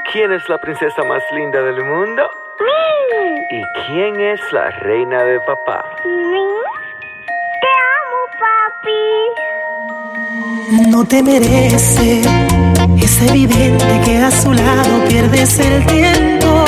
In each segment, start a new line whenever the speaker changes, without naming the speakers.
¿Quién es la princesa más linda del mundo? ¿Y quién es la reina de papá?
Te amo, papi.
No te merece, es evidente que a su lado pierdes el tiempo.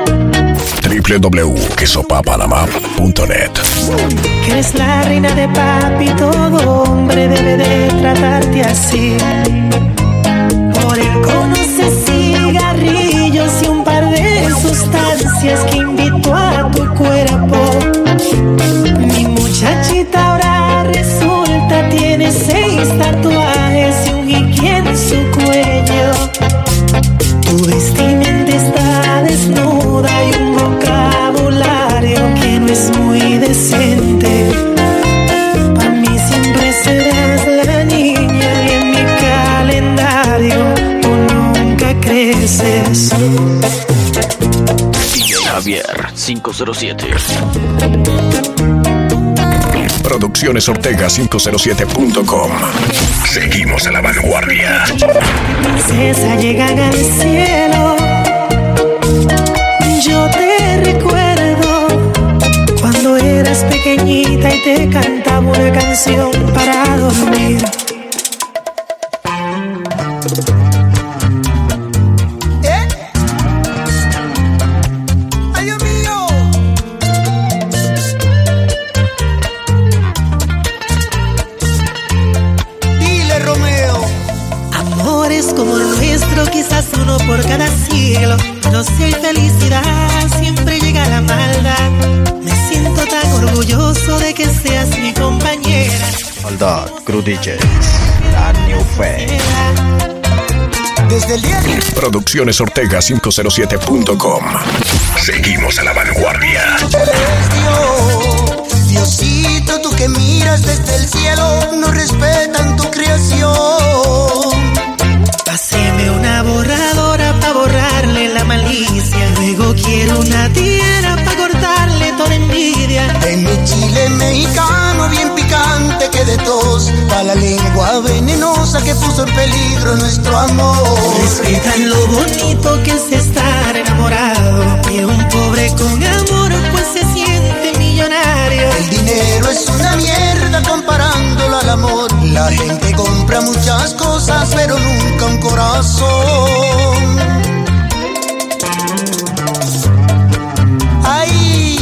www.quesopapanamá.net.
Que eres la reina de papi, todo hombre debe de tratarte así. Por él conoces cigarrillos y un par de sustancias que invitó a tu cuerpo. Mi muchachita ahora resulta tiene 6 tatuajes y un Iki en su cuello. Tu vestimenta está desnuda y un vocabulario que no es muy decente. Para mí siempre serás la niña y en mi calendario tú nunca creces.
DJ Javier 507.
Producciones Ortega 507.com. Seguimos a la vanguardia.
Princesa llegan al cielo. Yo te recuerdo cuando eras pequeñita y te cantaba una canción para dormir. Como el nuestro, quizás uno por cada siglo. No si hay felicidad, siempre llega la maldad. Me siento tan orgulloso de que seas mi compañera.
Maldad, Crew DJs, la New Face.
Desde el día de...
Producciones Ortega 507.com. Seguimos a la vanguardia.
Diosito, tú que miras desde el cielo, no respetan tu creación.
Páseme una borradora pa' borrarle la malicia. Luego quiero una tijera pa' cortarle toda envidia.
En mi chile mexicano bien picante que de tos, pa' la lengua venenosa que puso en peligro nuestro amor.
Respetan lo bonito que es estar enamorado. Que un pobre con amor pues se siente millonario.
El dinero es una mierda comparándolo al amor. La gente compra muchas cosas pero nunca un corazón. Ay.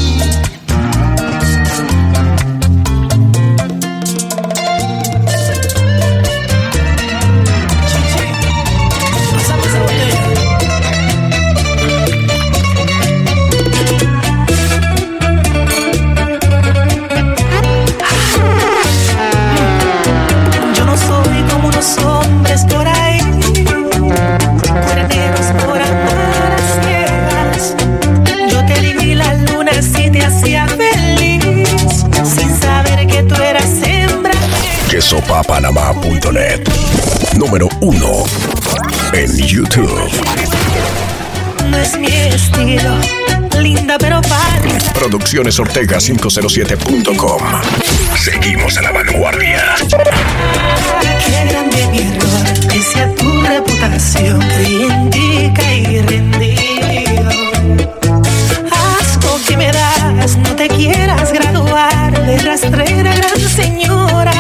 Yo no soy como unos hombres por ahí, cuerneros por amar a ciegas. Yo te di la luna si te hacía feliz, sin saber que tú eras hembra.
Quesopapanamá.net. Número 1 en YouTube.
No es mi estilo, linda pero falsa.
Producciones Ortega 507.com. Seguimos a la vanguardia.
Qué grande mi error, pese a tu reputación. Creí en ti, caí rendido. Asco que me das, no te quieras graduar de rastrera, gran señora.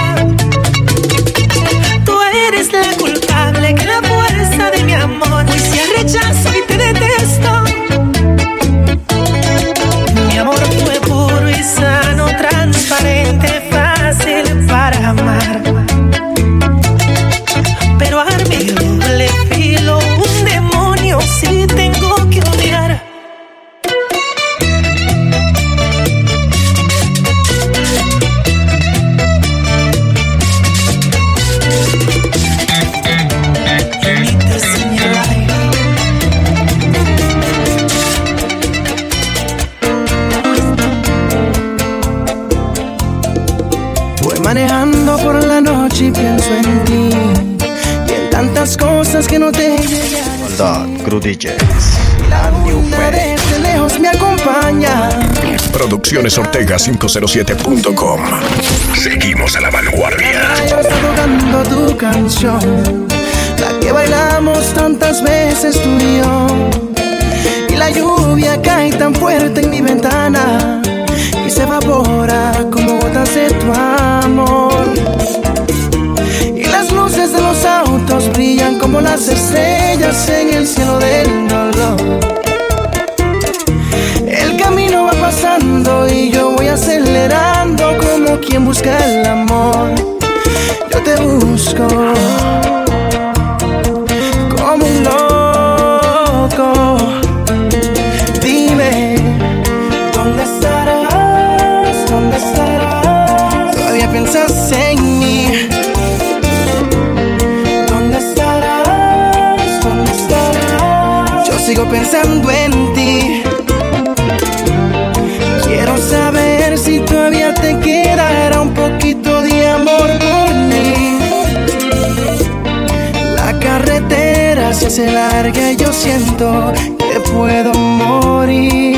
Tú eres la culpable, que la fuerza de mi amor hoy se rechazo y te detesto. Mi amor fue puro y sano, transparente, fácil para amar. Pero arme doble filo, un demonio si tengo que odiar. Voy manejando por la noche y pienso en ti y en tantas cosas que no te llegan.
Maldad, Crew DJs, la New Face.
Desde lejos me acompaña.
Producciones Ortega 507.com. Seguimos a la vanguardia.
Está tocando tu canción, la que bailamos tantas veces tú y yo. mañana y se evapora como gotas de tu amor. Y las luces de los autos brillan como las estrellas en el cielo del dolor. El camino va pasando y yo voy acelerando como quien busca el amor. Yo te busco como un loco. Dime, ¿dónde estarás? ¿Dónde estarás? Todavía piensas en mí. ¿Dónde estarás? ¿Dónde estarás? Yo sigo pensando en ti. Quiero saber si todavía te quedará un poquito de amor por mí. La carretera se hace larga y yo siento que puedo morir.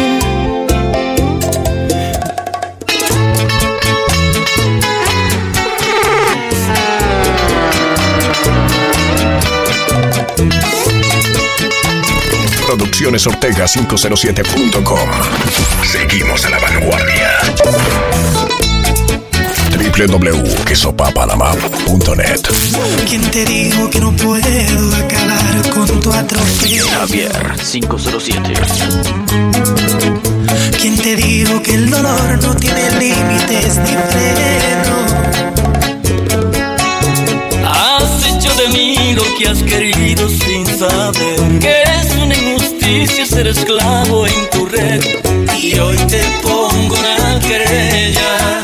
Producciones Ortega 507.com. Seguimos a la vanguardia. www.quesopapanamá.net.
¿Quién te dijo que no puedo acabar con tu atropello?
Javier 507.
¿Quién te dijo que el dolor no tiene límites ni freno?
Has hecho de mí lo que has querido sin saber que es una injusticia ser esclavo en tu red. Y hoy te pongo una querella.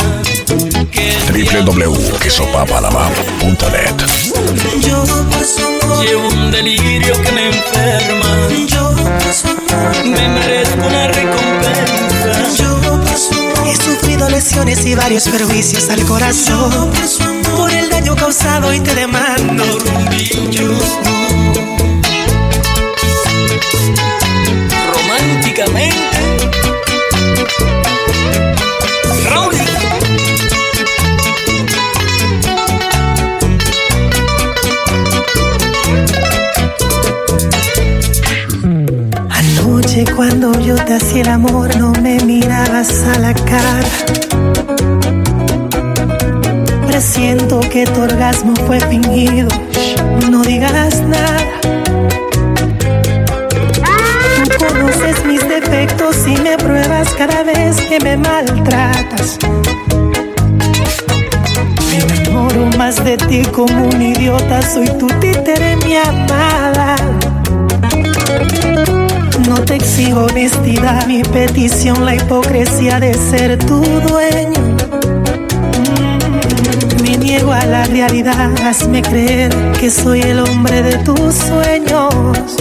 www.quesopapanamá.net.
Yo paso amor.
Llevo un delirio que me enferma.
Yo paso amor.
Me merezco una recompensa.
Yo paso amor. He sufrido lesiones y varios perjuicios al corazón. Yo paso amor. Por el daño causado y te demando
Rumbillos. Románticamente. Raúl.
Anoche cuando yo te hacía el amor no me mirabas a la cara. Presiento que tu orgasmo fue fingido. No digas nada. Tú conoces mis defectos y me pruebas cada vez que me maltratas. Me enamoro más de ti como un idiota. Soy tu títere, mi amada. No te exijo honestidad, mi petición, la hipocresía de ser tu dueño. Me niego a la realidad, hazme creer que soy el hombre de tus sueños.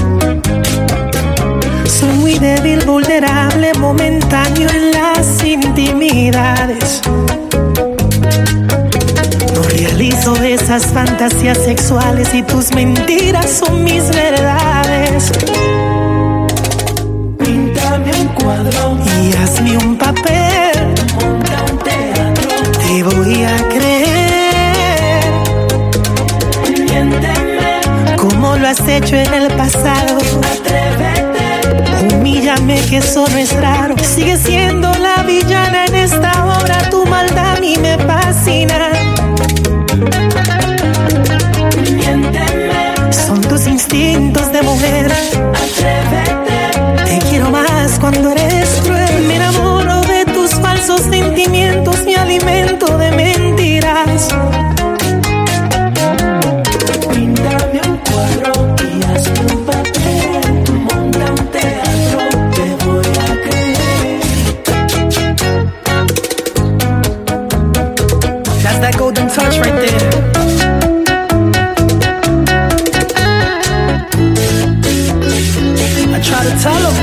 Soy muy débil, vulnerable, momentáneo en las intimidades. No realizo esas fantasías sexuales y tus mentiras son mis verdades. Píntame un cuadro y hazme un papel. Monta un teatro, te voy a creer. Miénteme como lo has hecho en el pasado. Atrévete, humíllame que eso no es raro. Sigue siendo la villana en esta obra. Tu maldad a mí me fascina. Miénteme, son tus instintos de mujer. Atrévete, te quiero más cuando eres cruel. Me enamoro de tus falsos sentimientos, mi alimento de mentiras. Píntame un cuadro y hazme un papel. Monta un teatro, te voy a creer. That's that golden touch right there. I try to tell him.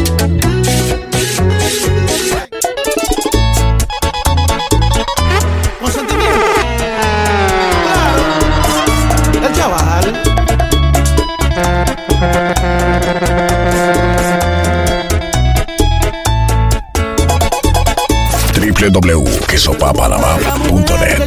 Con sentimiento. Claro. El chaval.
www.quesopapanamá.net.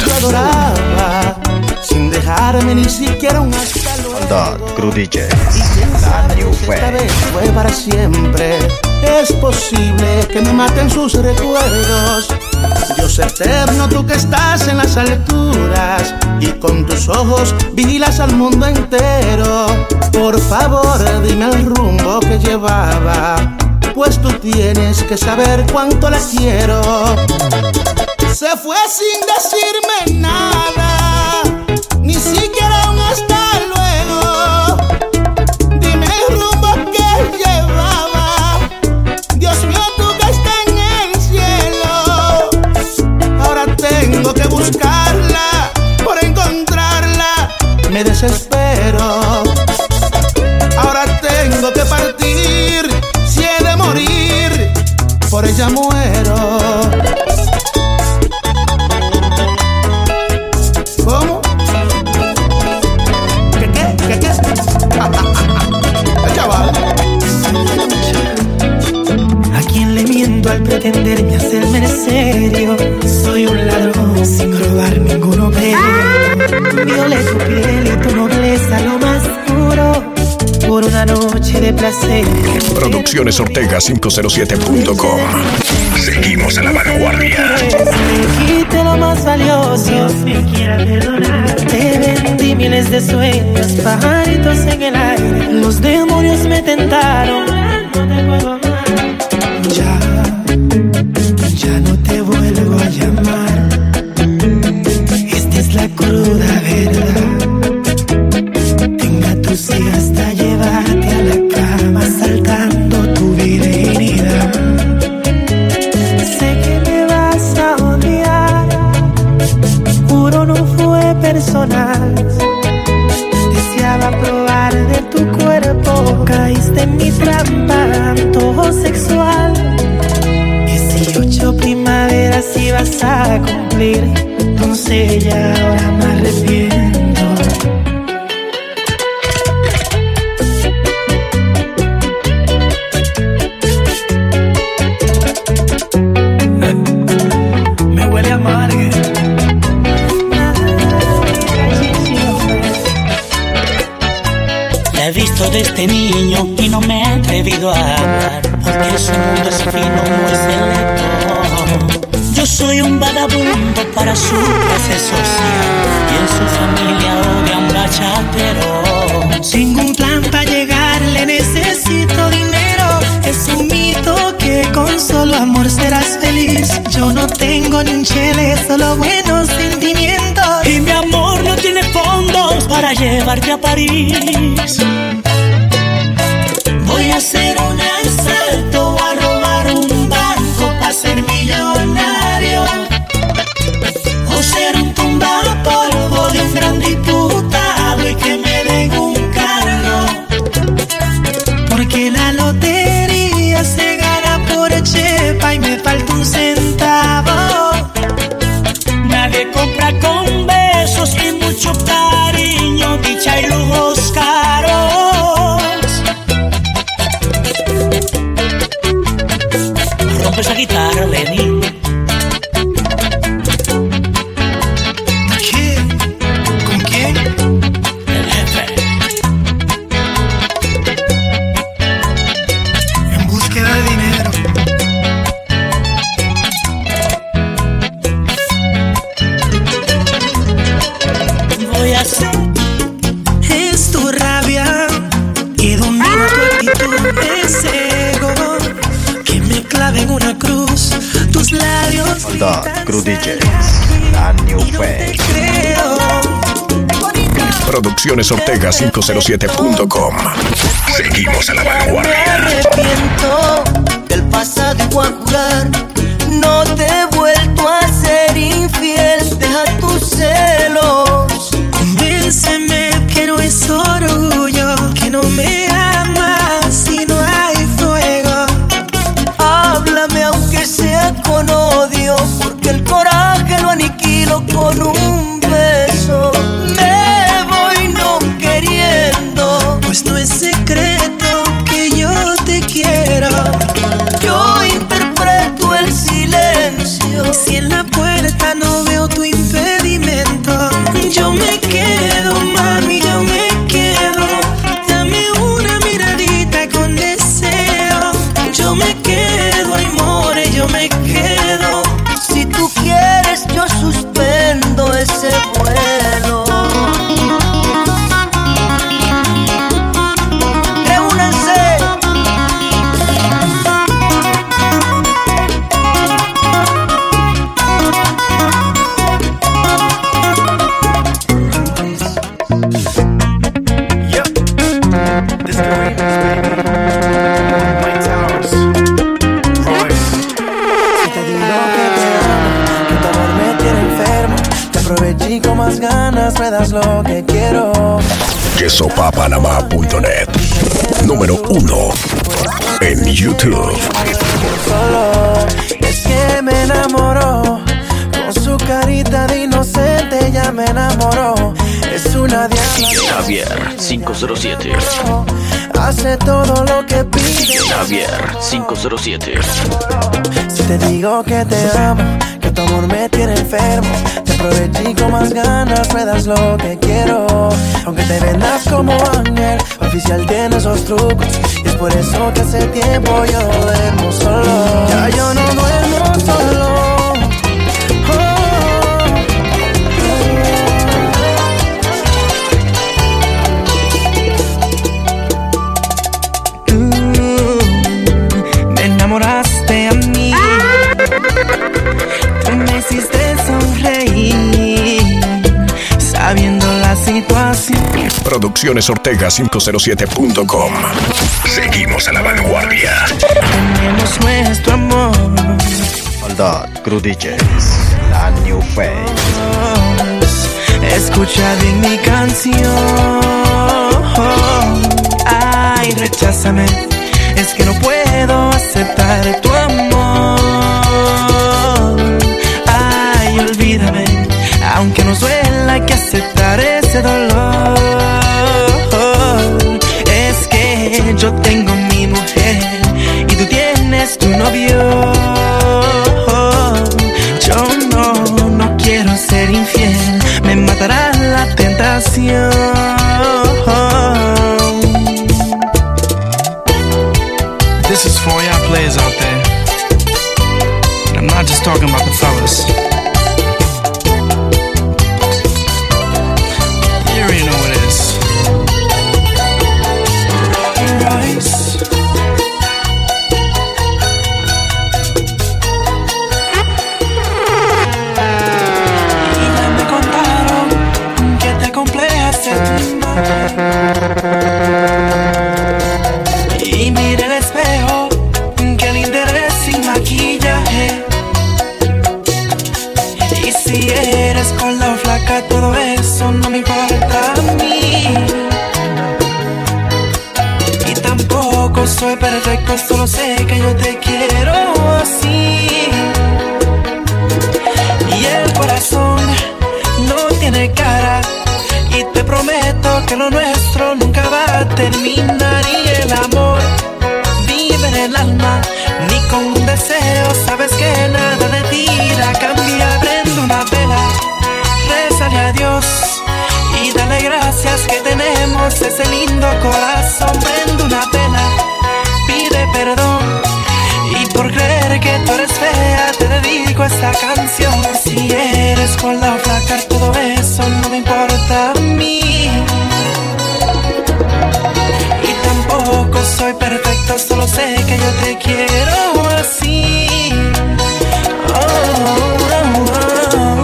Sin dejarme ni siquiera un hasta luego.
Maldad, Crew DJs, la New
Esta
Wave.
vez fue para siempre.
es posible que me maten sus recuerdos. Dios eterno, tú que estás en las alturas y con tus ojos vigilas al mundo entero, por favor dime el rumbo que llevaba, pues tú tienes que saber cuánto la quiero. Se fue sin decirme nada, ni siquiera un hasta luego. Dime el rumbo que llevaba, Dios mío, tú que estás en el cielo. Ahora tengo que buscarla, por encontrarla me desespero. Ahora tengo que partir, si he de morir, por ella muero. ¿Cómo? ¿Qué? Chaval.
¿A quién le miento al pretenderme hacerme serio? Soy un ladrón sin robar ninguno, pero violé tu piel y tu nobleza lo más puro por una noche de placer.
Producciones Ortega 507.com. Seguimos a la vanguardia.
Me quité lo más valioso, Dios me quiera perdonar. Te vendí miles de sueños, pajaritos en el aire. Los demonios me tentaron, no te puedo amar. Ya no te vuelvo a llamar. Esta es la cruda verdad. Tenga tus hijas hasta llevarte a la cama, saltando tu virginidad. Sé que me vas a odiar, juro no fue personal. Deseaba probar de tu cuerpo, caíste en mi trampa, antojo sexual. 18 primaveras ibas a cumplir, entonces ya ahora me arrepiento. Me huele a amargue.
La he visto desde niño y no me he atrevido a hablar, porque su mundo es fino, muy selecto. Yo soy un vagabundo para su clase social, y en su familia odian bachatero.
Tengo un plan para llegarle, necesito dinero. Es un mito que con solo amor serás feliz. Yo no tengo ni un chele, solo buenos sentimientos.
Y mi amor no tiene fondos para llevarte a París. Voy a hacer un asalto o a robar un banco para ser millonario, o ser un tumbapolvo de un gran diputado y que me den un cargo.
Porque la lotería se gana por chepa y me falta un centavo.
Nadie compra con besos y mucho cariño, dicha y lujos caros. Rompe esa guitarra, Lenny.
¿Qué? ¿Con quién?
El jefe.
En búsqueda de dinero.
Voy a hacer.
Es tu rabia que domina tu actitud. Es ego que me clava en una cruz. Tus labios
The Crew DJs, la New Face.
Producciones Ortega 507.com. Seguimos a la
Me
vanguardia.
arrepiento del pasado y voy a jurar. No te he vuelto a ser infiel. Deja tus celos.
Convénceme que no es orgullo, que no me amas si no hay fuego.
Háblame aunque sea con odio, porque el coraje lo aniquilo con un beso. Me voy no queriendo,
Pues no es secreto que yo te quiero.
yo interpreto el ruedas lo que quiero.
Quesopapanamá.net. Número 1 en YouTube.
Solo es que me enamoró. Con su carita de inocente ya me enamoró. Es una diabla.
Javier 507.
Hace todo lo que pide.
Javier 507.
Si te digo que te amo, que tu amor me tiene enfermo, te aproveché con más ganas, me das lo que quiero. Aunque te vendas como ángel, oficial tiene esos trucos. Y es por eso que hace tiempo yo no duermo solo. Ya yo no duermo solo.
Me enamoraste a mí, tú me hiciste sonreír, sabiendo la situación.
Produccionesortega507.com. Seguimos a la vanguardia.
Tenemos nuestro amor.
Maldad Crew DJs, la New Face.
Escucha bien mi canción. Ay, recházame, es que no puedo aceptar tu amor. Ay, olvídame, aunque nos duela hay que aceptar ese dolor. Es que yo tengo mi mujer y tú tienes tu novio. Yo no quiero ser infiel, me matará la tentación.
This is for y'all players out there. And I'm not just talking about the fellas. You already know what it is.
Rice. Y ya me contaron que te complejas ser tu imagen. Y mira el espejo, que le interés sin maquillaje. Y si eres con la flaca, todo eso no me importa a mí. Y tampoco soy perfecto, solo sé que yo te quiero así. Y el corazón no tiene cara, y te prometo que lo nuestro nunca va a terminar. Y el amor vive en el alma, ni con un deseo, sabes que nada de ti la cambia. Prende una vela, rézale a Dios y dale gracias que tenemos ese lindo corazón. Prende una vela, pide perdón, y por creer que tú eres fea te dedico esta canción. Si eres con la flaca, todo eso no me importa a mí. Y tampoco soy perfecto, solo sé que yo te quiero así. Oh, oh, oh.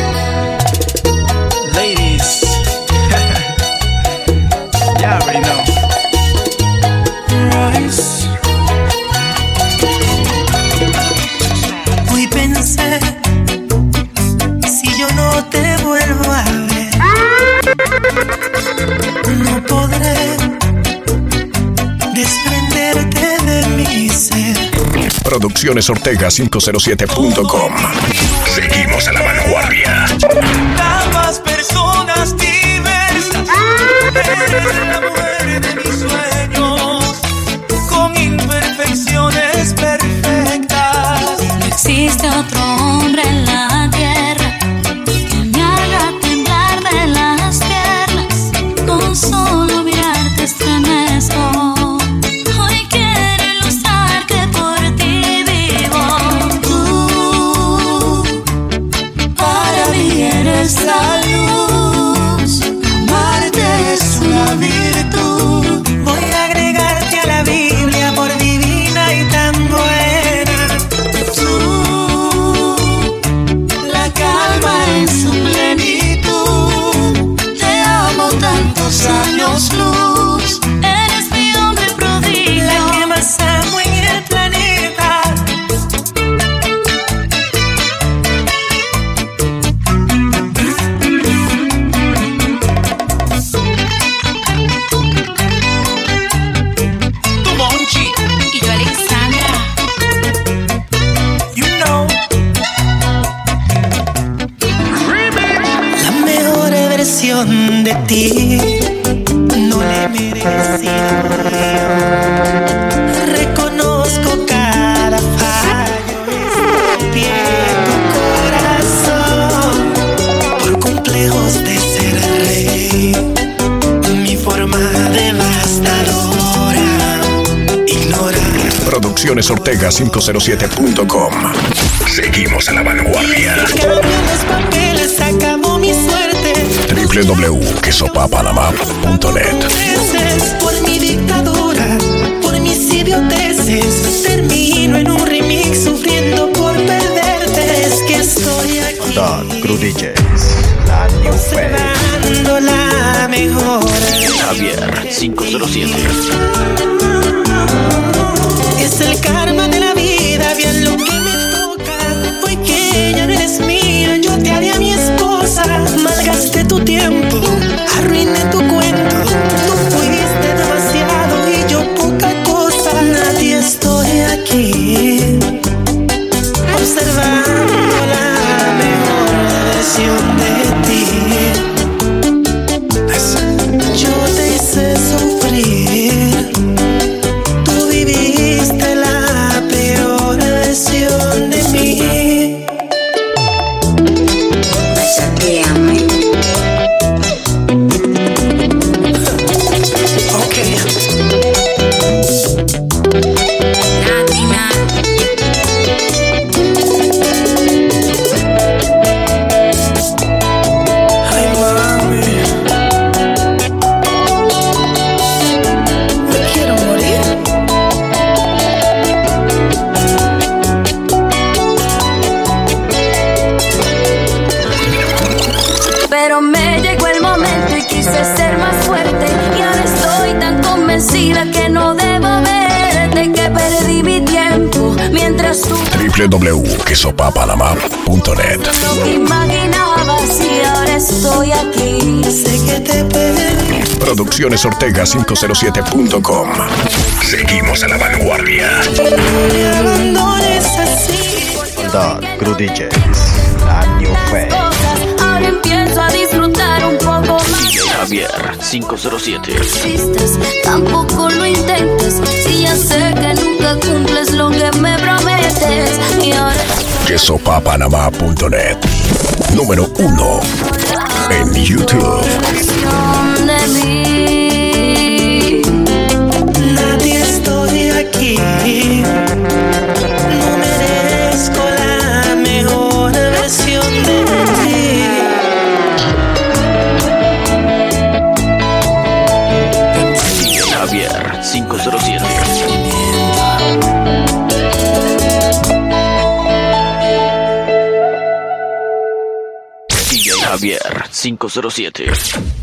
Ladies. Y'all already know.
Royce. Hoy pensé, si yo no te vuelvo a ver, no podré desprenderte de mi ser.
Produccionesortega507.com. Seguimos a la vanguardia.
Ambas personas diversas, eres la mujer de mis sueños, con imperfecciones perfectas.
No existe otro hombre en la tierra que me haga temblar de las piernas. Con solo mirarte estremezco. Hoy quiero ilustrar que por ti vivo. Tú, para mí eres la luz. Amarte es una virtud.
Voy a agregarte a la Biblia por divina y tan buena.
Tú,
ti no le he merecido. Reconozco cada fallo, estropeé tu corazón por complejos de ser rey. Mi forma devastadora ignorar.
Produccionesortega507.com. Seguimos a la vanguardia.
Cambio los papeles, acabó mi suerte.
www.quesopapanamá.net.
Por mi dictadura, por mis idioteces, termino en un remix sufriendo por perderte. Es que estoy aquí
Maldad Crew DJs, la New Phase.
observando la mejora.
Javier 507.
Es el karma de la vida, bien lo que me toca. Hoy que ya no eres mía, yo te haré a mi esposa. Malgasté tu tiempo, arruiné tu cuento. Tú fuiste demasiado y yo poca cosa. Nadie estoy aquí observando la mejor versión de ti. Yo te hice sufrir. Tú viviste la peor versión de mí.
Chateame.
Okay.
Latina.
Ay, mami, me quiero morir.
Pero me llegó el momento y quise ser más fuerte. Y ahora estoy tan convencida que no debo verte, que perdí mi tiempo mientras tú
www.quesopapanamá.net.
lo que imaginabas y ahora estoy aquí.
Sé que te perdí.
Produccionesortega507.com. Seguimos a la vanguardia.
No me abandones así.
Maldad Crew DJs, la New Phase.
Ahora empiezo a disfrutar un poco más.
DJ Javier 507.
Insistes, tampoco lo intentes. Si ya sé que nunca cumples lo que me prometes. Y ahora
Quesopapanamá.net. Número 1 en YouTube.
de mí.
Nadie estoy aquí. No merezco la mejor versión de ti.
DJ Javier 507. DJ Javier 507.